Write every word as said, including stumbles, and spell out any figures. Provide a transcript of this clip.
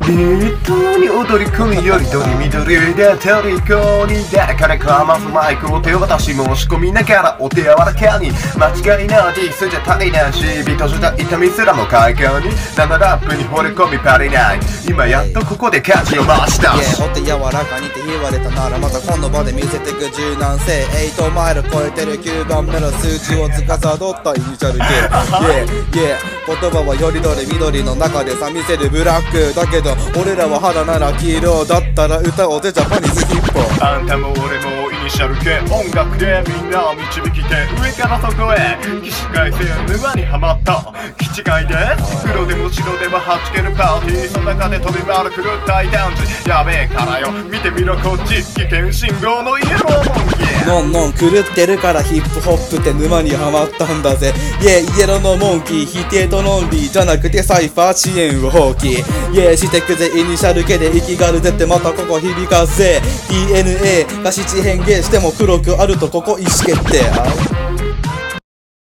本当に踊り込みよりどりみどりで虜に誰かでかまずマイクを手渡し申し込みながらお手柔らかに間違いなディスじゃ足りないし人じゃ痛みすらも快感に生ラップに惚れ込みパリない今やっとここで舵を回した、 yeah、お手柔らかにって言われたならまた今度場で見せてく柔軟性エイトマイル超えてるきゅうばんめの数字を司ったイニシャル K yeah yeah 言葉はよりどれ緑の中でさ見せるブラックだけど俺らは肌なら黄色だったら歌おうぜジャパニーズヒップホップあんたも俺もイニシャル系音楽でみんなを導きて上から外へ起死回生沼にはまった気違いで黒でも白でもはちけるパーティーその中で飛び回る狂った異端児やべえからよ見てみろこっち危険信号のイエローモンキーノンノン狂ってるからヒップホップって沼にはまったんだぜイエイエロのモンキー否定とノンリーじゃなくてサイファー支援を放棄イエイしてくぜイニシャル系で息がるぜってまたここ響かせ ディーエヌエー が七変化しても黒くあるとここ意思決定